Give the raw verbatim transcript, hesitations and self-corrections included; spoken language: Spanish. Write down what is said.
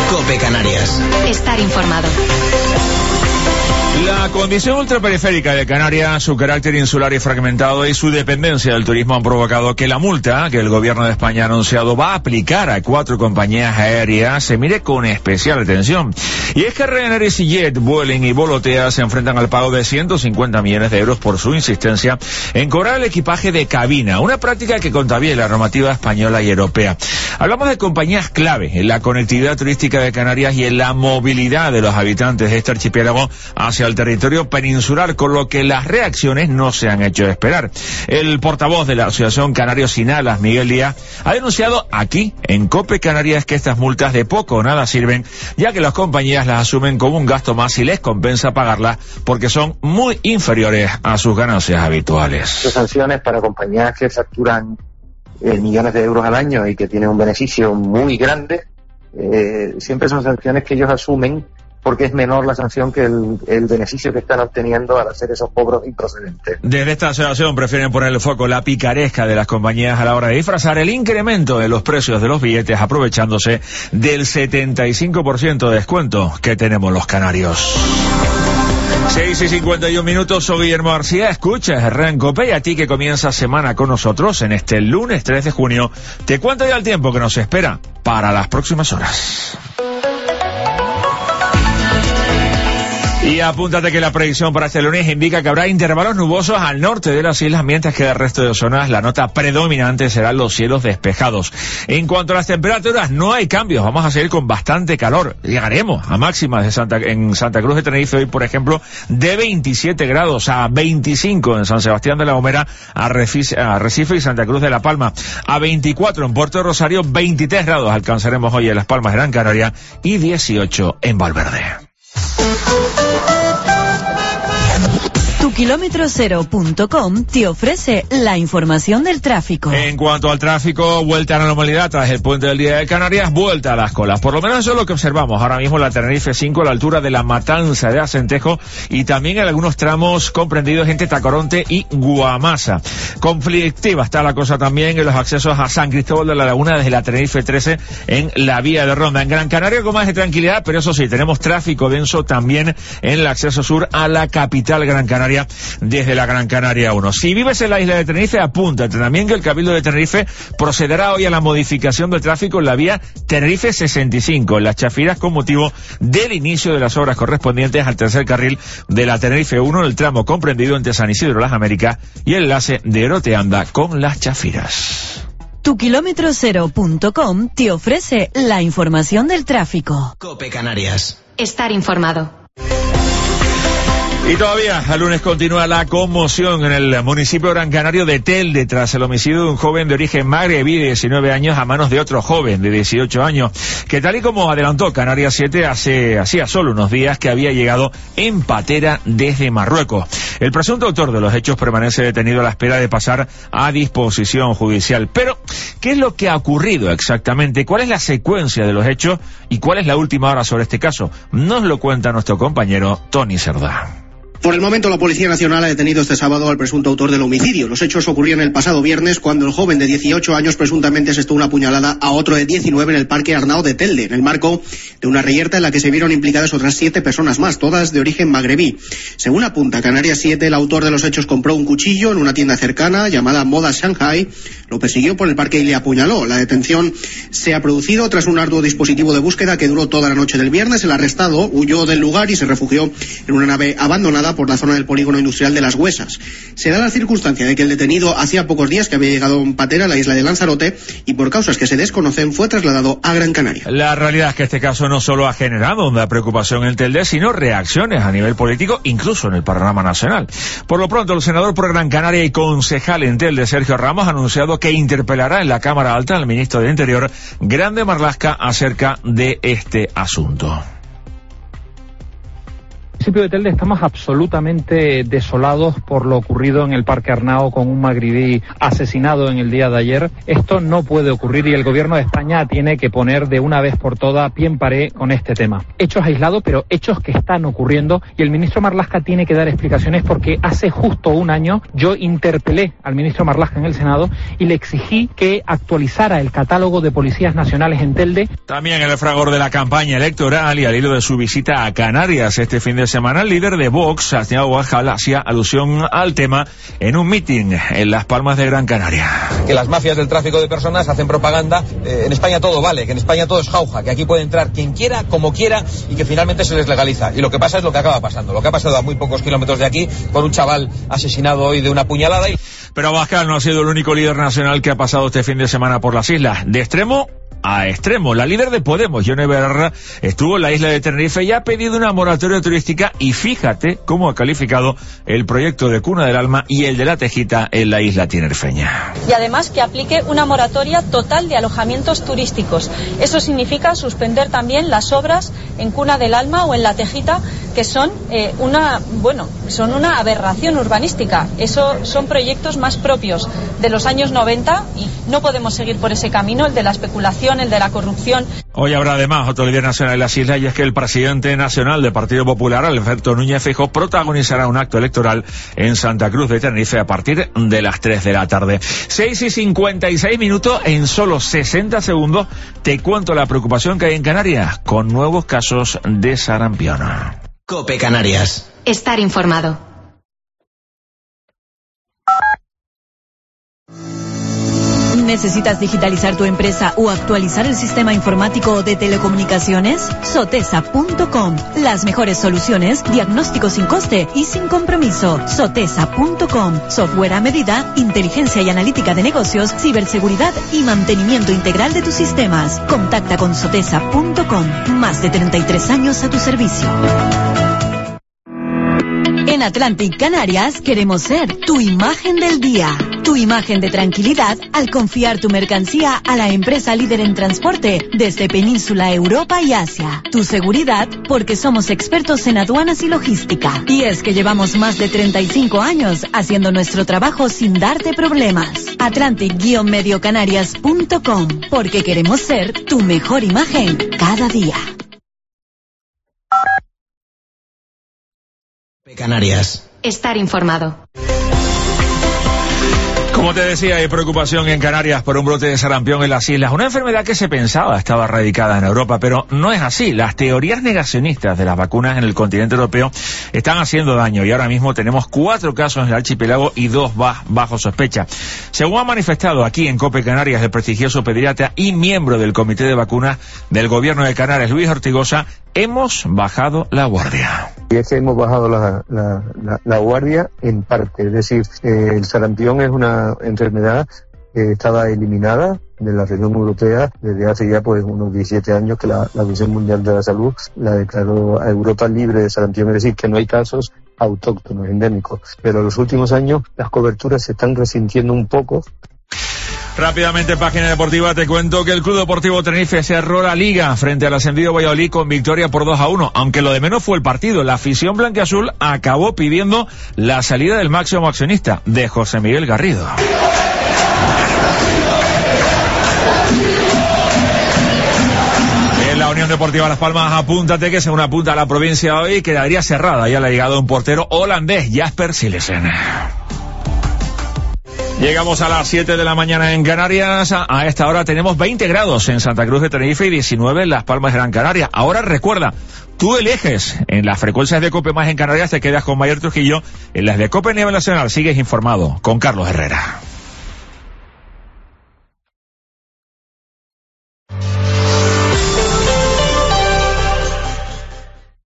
COPE Canarias. Estar informado. La condición ultraperiférica de Canarias, su carácter insular y fragmentado y su dependencia del turismo han provocado que la multa que el gobierno de España ha anunciado va a aplicar a cuatro compañías aéreas se mire con especial atención. Y es que Ryanair, EasyJet, Vueling y Volotea se enfrentan al pago de ciento cincuenta millones de euros por su insistencia en cobrar el equipaje de cabina, una práctica que contraviene la normativa española y europea. Hablamos de compañías clave en la conectividad turística de Canarias y en la movilidad de los habitantes de este archipiélago hacia el territorio peninsular, con lo que las reacciones no se han hecho esperar. El portavoz de la Asociación Canarios Sin Alas, Miguel Díaz, ha denunciado aquí, en COPE Canarias, que estas multas de poco o nada sirven, ya que las compañías las asumen como un gasto más y les compensa pagarlas porque son muy inferiores a sus ganancias habituales. Las sanciones para compañías que facturan eh, millones de euros al año y que tienen un beneficio muy grande, eh, siempre son sanciones que ellos asumen porque es menor la sanción que el, el beneficio que están obteniendo al hacer esos cobros improcedentes. Desde esta asociación prefieren poner el foco en la picaresca de las compañías a la hora de disfrazar el incremento de los precios de los billetes, aprovechándose del setenta y cinco por ciento de descuento que tenemos los canarios. seis y cincuenta y un minutos, soy Guillermo García, escuchas Herrán Cope, y a ti que comienza semana con nosotros en este lunes tres de junio, te cuento ya el tiempo que nos espera para las próximas horas. Y apúntate que la predicción para este lunes indica que habrá intervalos nubosos al norte de las islas, mientras que el resto de zonas la nota predominante serán los cielos despejados. En cuanto a las temperaturas, no hay cambios, vamos a seguir con bastante calor. Llegaremos a máximas de Santa, en Santa Cruz de Tenerife hoy, por ejemplo, de veintisiete grados, a veinticinco en San Sebastián de la Gomera, a Recife y Santa Cruz de la Palma, a veinticuatro en Puerto Rosario, veintitrés grados alcanzaremos hoy en Las Palmas de Gran Canaria y dieciocho en Valverde. Tu kilómetro cero punto com te ofrece la información del tráfico. En cuanto al tráfico, vuelta a la normalidad tras el puente del Día de Canarias, vuelta a las colas. Por lo menos eso es lo que observamos ahora mismo en la Tenerife cinco a la altura de la Matanza de Acentejo y también en algunos tramos comprendidos entre Tacoronte y Guamasa. Conflictiva está la cosa también en los accesos a San Cristóbal de la Laguna desde la Tenerife trece en la vía de Ronda. En Gran Canaria con más de tranquilidad, pero eso sí, tenemos tráfico denso también en el acceso sur a la capital Gran Canaria desde la Gran Canaria uno. Si vives en la isla de Tenerife, apúntate también que el Cabildo de Tenerife procederá hoy a la modificación del tráfico en la vía Tenerife sesenta y cinco, en las Chafiras, con motivo del inicio de las obras correspondientes al tercer carril de la Tenerife uno, el tramo comprendido entre San Isidro Las Américas y el enlace de Eroteanda con las Chafiras. Tu kilómetro cero punto com te ofrece la información del tráfico. COPE Canarias. Estar informado. Y todavía, el lunes continúa la conmoción en el municipio gran canario de Telde tras el homicidio de un joven de origen magrebí de diecinueve años a manos de otro joven de dieciocho años, que tal y como adelantó Canarias siete hace hacía solo unos días que había llegado en patera desde Marruecos. El presunto autor de los hechos permanece detenido a la espera de pasar a disposición judicial. Pero, ¿qué es lo que ha ocurrido exactamente? ¿Cuál es la secuencia de los hechos? ¿Y cuál es la última hora sobre este caso? Nos lo cuenta nuestro compañero Tony Cerdá. Por el momento, la Policía Nacional ha detenido este sábado al presunto autor del homicidio. Los hechos ocurrieron el pasado viernes cuando el joven de dieciocho años presuntamente asestó una puñalada a otro de diecinueve en el Parque Arnao de Telde, en el marco de una reyerta en la que se vieron implicadas otras siete personas más, todas de origen magrebí. Según apunta Canarias siete, el autor de los hechos compró un cuchillo en una tienda cercana llamada Moda Shanghai, lo persiguió por el parque y le apuñaló. La detención se ha producido tras un arduo dispositivo de búsqueda que duró toda la noche del viernes. El arrestado huyó del lugar y se refugió en una nave abandonada por la zona del polígono industrial de Las Huesas. Se da la circunstancia de que el detenido hacía pocos días que había llegado en patera a la isla de Lanzarote y por causas que se desconocen fue trasladado a Gran Canaria. La realidad es que este caso no solo ha generado una preocupación en Telde, sino reacciones a nivel político, incluso en el panorama nacional. Por lo pronto, el senador por Gran Canaria y concejal en Telde, Sergio Ramos, ha anunciado que interpelará en la Cámara Alta al ministro de Interior, Grande Marlaska, acerca de este asunto. municipio de Telde estamos absolutamente desolados por lo ocurrido en el Parque Arnao con un magrebí asesinado en el día de ayer. Esto no puede ocurrir y el gobierno de España tiene que poner de una vez por todas pie en pared con este tema. Hechos aislados, pero hechos que están ocurriendo, y el ministro Marlaska tiene que dar explicaciones porque hace justo un año yo interpelé al ministro Marlaska en el Senado y le exigí que actualizara el catálogo de policías nacionales en Telde. También en el fragor de la campaña electoral y al hilo de su visita a Canarias este fin de semana, el líder de Vox, Santiago Abascal, hacía alusión al tema en un mitin en Las Palmas de Gran Canaria. Que las mafias del tráfico de personas hacen propaganda, eh, en España todo vale, que en España todo es jauja, que aquí puede entrar quien quiera, como quiera, y que finalmente se les legaliza. Y lo que pasa es lo que acaba pasando, lo que ha pasado a muy pocos kilómetros de aquí, con un chaval asesinado hoy de una puñalada. Y... Pero Abascal no ha sido el único líder nacional que ha pasado este fin de semana por las islas. De extremo a extremo. La líder de Podemos, Yone Belarra, estuvo en la isla de Tenerife y ha pedido una moratoria turística, y fíjate cómo ha calificado el proyecto de Cuna del Alma y el de La Tejita en la isla tinerfeña. Y además que aplique una moratoria total de alojamientos turísticos. Eso significa suspender también las obras en Cuna del Alma o en La Tejita, que son eh, una, bueno, son una aberración urbanística. Eso son proyectos más propios de los años noventa y no podemos seguir por ese camino, el de la especulación, el de la corrupción. Hoy habrá además otro líder nacional en las islas, y es que el presidente nacional del Partido Popular, Alberto Núñez Feijóo, protagonizará un acto electoral en Santa Cruz de Tenerife a partir de las tres de la tarde. seis y cincuenta y seis minutos, en solo sesenta segundos te cuento la preocupación que hay en Canarias con nuevos casos de sarampión. COPE Canarias. Estar informado. ¿Necesitas digitalizar tu empresa o actualizar el sistema informático de telecomunicaciones? Sotesa punto com. Las mejores soluciones, diagnóstico sin coste y sin compromiso. Sotesa punto com. Software a medida, inteligencia y analítica de negocios, ciberseguridad y mantenimiento integral de tus sistemas. Contacta con Sotesa punto com. Más de treinta y tres años a tu servicio. En Atlantic Canarias queremos ser tu imagen del día. Tu imagen de tranquilidad al confiar tu mercancía a la empresa líder en transporte desde Península, Europa y Asia. Tu seguridad porque somos expertos en aduanas y logística. Y es que llevamos más de treinta y cinco años haciendo nuestro trabajo sin darte problemas. Atlantic Medio Canarias punto com, porque queremos ser tu mejor imagen cada día. Canarias. Estar informado. Como te decía, hay preocupación en Canarias por un brote de sarampión en las islas, una enfermedad que se pensaba estaba radicada en Europa, pero no es así. Las teorías negacionistas de las vacunas en el continente europeo están haciendo daño y ahora mismo tenemos cuatro casos en el archipiélago y dos bajo sospecha. Según ha manifestado aquí en COPE Canarias el prestigioso pediatra y miembro del Comité de Vacunas del Gobierno de Canarias, Luis Ortigosa, hemos bajado la guardia. Y es que hemos bajado la, la, la, la guardia en parte, es decir, eh, el sarampión es una enfermedad que estaba eliminada de la región europea desde hace ya pues unos diecisiete años que la, la Organización Mundial de la Salud la declaró a Europa libre de sarampión, es decir, que no hay casos autóctonos, endémicos, pero en los últimos años las coberturas se están resintiendo un poco. Rápidamente, página deportiva, te cuento que el Club Deportivo Tenerife cerró la liga frente al ascendido Valladolid con victoria por dos a uno, aunque lo de menos fue el partido. La afición blanquiazul acabó pidiendo la salida del máximo accionista, de José Miguel Garrido. En la Unión Deportiva Las Palmas, apúntate que según apunta a la provincia hoy quedaría cerrada ya la llegada de un portero holandés, Jasper Silesen. Llegamos a las siete de la mañana en Canarias. A esta hora tenemos veinte grados en Santa Cruz de Tenerife y diecinueve en Las Palmas de Gran Canaria. Ahora recuerda, tú eliges. En las frecuencias de COPE más en Canarias te quedas con Mayer Trujillo. En las de COPE a nivel nacional sigues informado con Carlos Herrera.